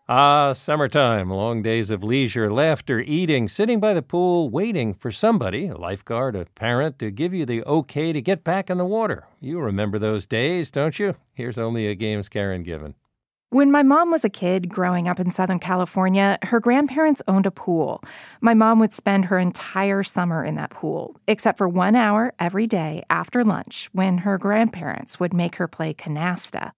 Ah, summertime, long days of leisure, laughter, eating, sitting by the pool, waiting for somebody, a lifeguard, a parent, to give you the okay to get back in the water. You remember those days, don't you? Here's only a game's Karen given. When my mom was a kid growing up in Southern California, her grandparents owned a pool. My mom would spend her entire summer in that pool, except for 1 hour every day after lunch when her grandparents would make her play canasta.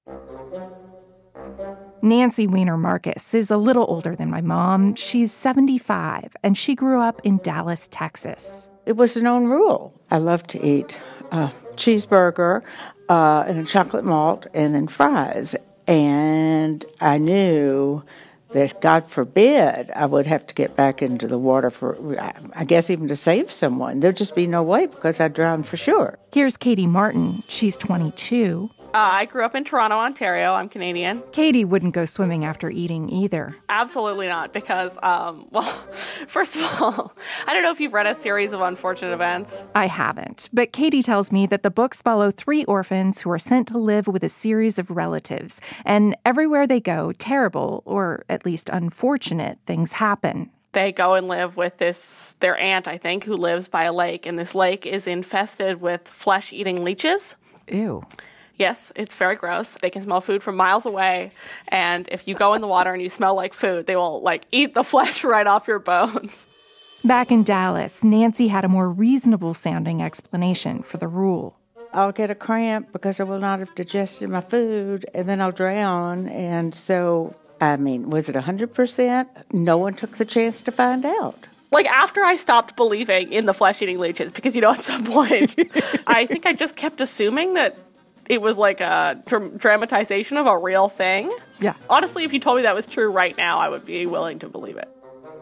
Nancy Weiner Marcus is a little older than my mom. She's 75, and she grew up in Dallas, Texas. It was a known rule. I love to eat a cheeseburger and a chocolate malt and then fries. And I knew that, God forbid, I would have to get back into the water for, I guess, even to save someone. There'd just be no way because I'd drown for sure. Here's Katie Martin. She's 22. I grew up in Toronto, Ontario. I'm Canadian. Katie wouldn't go swimming after eating either. Absolutely not, because, first of all, I don't know if you've read A Series of Unfortunate Events. I haven't, but Katie tells me that the books follow 3 orphans who are sent to live with a series of relatives, and everywhere they go, terrible, or at least unfortunate, things happen. They go and live with their aunt, I think, who lives by a lake, and this lake is infested with flesh-eating leeches. Ew. Yes, it's very gross. They can smell food from miles away, and if you go in the water and you smell like food, they will, eat the flesh right off your bones. Back in Dallas, Nancy had a more reasonable-sounding explanation for the rule. I'll get a cramp because I will not have digested my food, and then I'll drown. And so, was it 100%? No one took the chance to find out. After I stopped believing in the flesh-eating leeches, because, at some point, I think I just kept assuming that it was a dramatization of a real thing. Yeah. Honestly, if you told me that was true right now, I would be willing to believe it.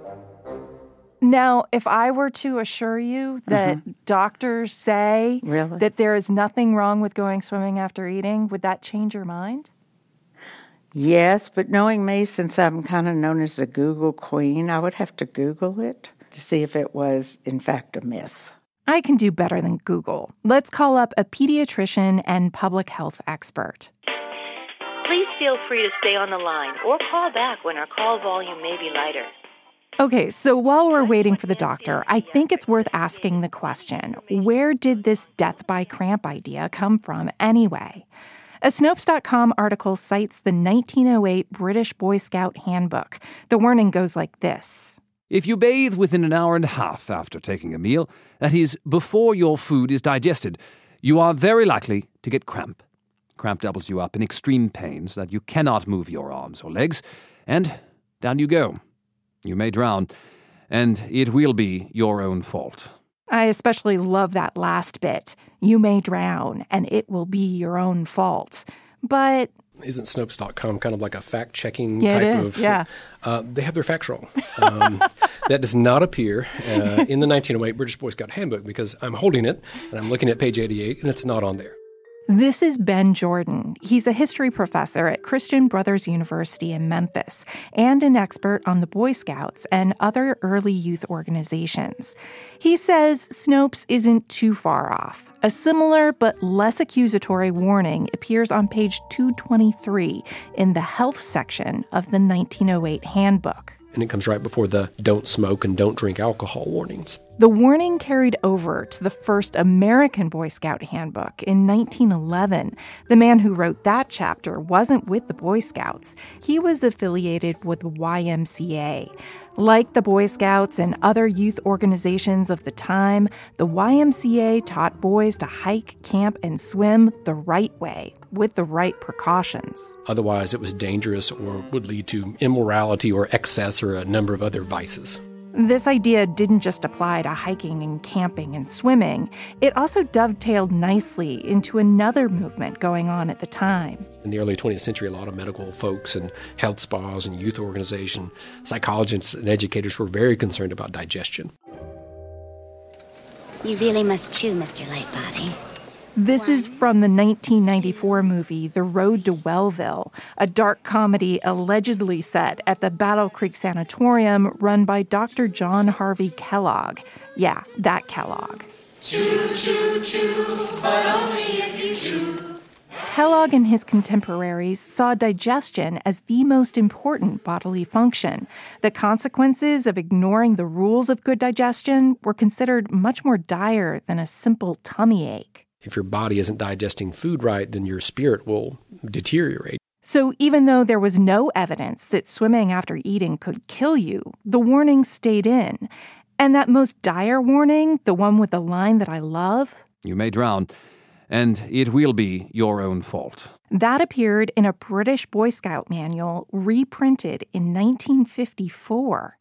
Now, if I were to assure you that doctors say that there is nothing wrong with going swimming after eating, would that change your mind? Yes, but knowing me, since I'm kind of known as the Google queen, I would have to Google it to see if it was, in fact, a myth. I can do better than Google. Let's call up a pediatrician and public health expert. Please feel free to stay on the line or call back when our call volume may be lighter. Okay, so while we're waiting for the doctor, I think it's worth asking the question, where did this death by cramp idea come from anyway? A Snopes.com article cites the 1908 British Boy Scout Handbook. The warning goes like this. If you bathe within an hour and a half after taking a meal, that is, before your food is digested, you are very likely to get cramp. Cramp doubles you up in extreme pain so that you cannot move your arms or legs, and down you go. You may drown, and it will be your own fault. I especially love that last bit. You may drown, and it will be your own fault. But isn't Snopes.com kind of like a fact-checking type of... Yeah. They have their facts wrong. That does not appear in the 1908 British Boy Scout Handbook because I'm holding it, and I'm looking at page 88, and it's not on there. This is Ben Jordan. He's a history professor at Christian Brothers University in Memphis and an expert on the Boy Scouts and other early youth organizations. He says Snopes isn't too far off. A similar but less accusatory warning appears on page 223 in the health section of the 1908 handbook. And it comes right before the don't smoke and don't drink alcohol warnings. The warning carried over to the first American Boy Scout handbook in 1911. The man who wrote that chapter wasn't with the Boy Scouts. He was affiliated with the YMCA. Like the Boy Scouts and other youth organizations of the time, the YMCA taught boys to hike, camp, and swim the right way, with the right precautions. Otherwise, it was dangerous or would lead to immorality or excess or a number of other vices. This idea didn't just apply to hiking and camping and swimming. It also dovetailed nicely into another movement going on at the time. In the early 20th century, a lot of medical folks and health spas and youth organization, psychologists and educators were very concerned about digestion. You really must chew, Mr. Lightbody. This is from the 1994 movie The Road to Wellville, a dark comedy allegedly set at the Battle Creek Sanatorium run by Dr. John Harvey Kellogg. Yeah, that Kellogg. Chew, chew, chew, but only if you chew. Kellogg and his contemporaries saw digestion as the most important bodily function. The consequences of ignoring the rules of good digestion were considered much more dire than a simple tummy ache. If your body isn't digesting food right, then your spirit will deteriorate. So even though there was no evidence that swimming after eating could kill you, the warning stayed in. And that most dire warning, the one with the line that I love, You may drown, and it will be your own fault. that appeared in a British Boy Scout manual reprinted in 1954.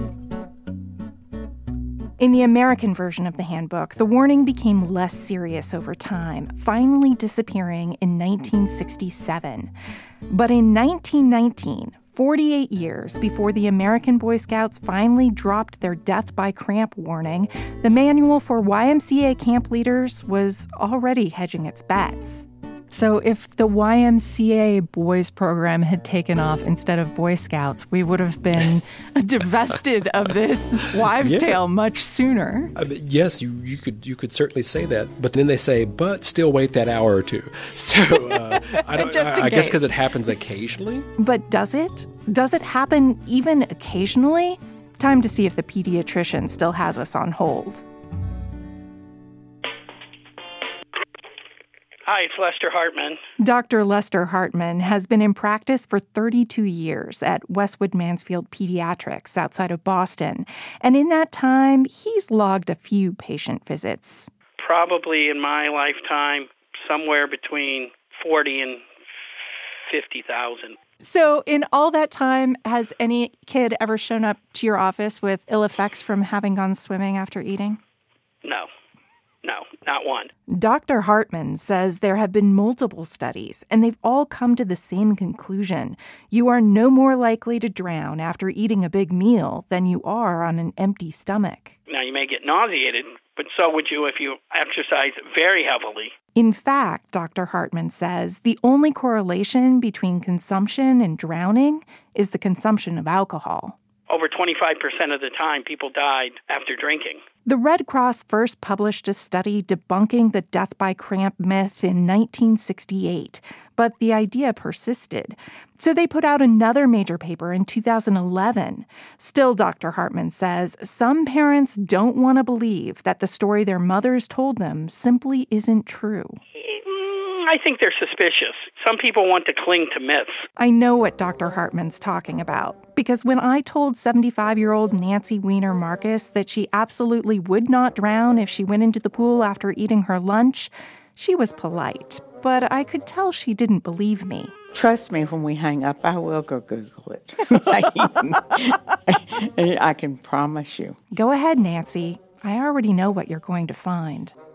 In the American version of the handbook, the warning became less serious over time, finally disappearing in 1967. But in 1919, 48 years before the American Boy Scouts finally dropped their death by cramp warning, the manual for YMCA camp leaders was already hedging its bets. So if the YMCA boys program had taken off instead of Boy Scouts, we would have been divested of this wives' tale much sooner. Yes, you could certainly say that, but then they say, but still wait that hour or two. So I guess because it happens occasionally. But does it? Does it happen even occasionally? Time to see if the pediatrician still has us on hold. Hi, it's Lester Hartman. Dr. Lester Hartman has been in practice for 32 years at Westwood Mansfield Pediatrics outside of Boston. And in that time, he's logged a few patient visits. Probably in my lifetime, somewhere between 40 and 50,000. So in all that time, has any kid ever shown up to your office with ill effects from having gone swimming after eating? No, not one. Dr. Hartman says there have been multiple studies, and they've all come to the same conclusion. You are no more likely to drown after eating a big meal than you are on an empty stomach. Now, you may get nauseated, but so would you if you exercise very heavily. In fact, Dr. Hartman says the only correlation between consumption and drowning is the consumption of alcohol. Over 25% of the time, people died after drinking. The Red Cross first published a study debunking the death by cramp myth in 1968, but the idea persisted. So they put out another major paper in 2011. Still, Dr. Hartman says some parents don't want to believe that the story their mothers told them simply isn't true. I think they're suspicious. Some people want to cling to myths. I know what Dr. Hartman's talking about, because when I told 75-year-old Nancy Weiner Marcus that she absolutely would not drown if she went into the pool after eating her lunch, she was polite, but I could tell she didn't believe me. Trust me, when we hang up, I will go Google it. I can promise you. Go ahead, Nancy. I already know what you're going to find.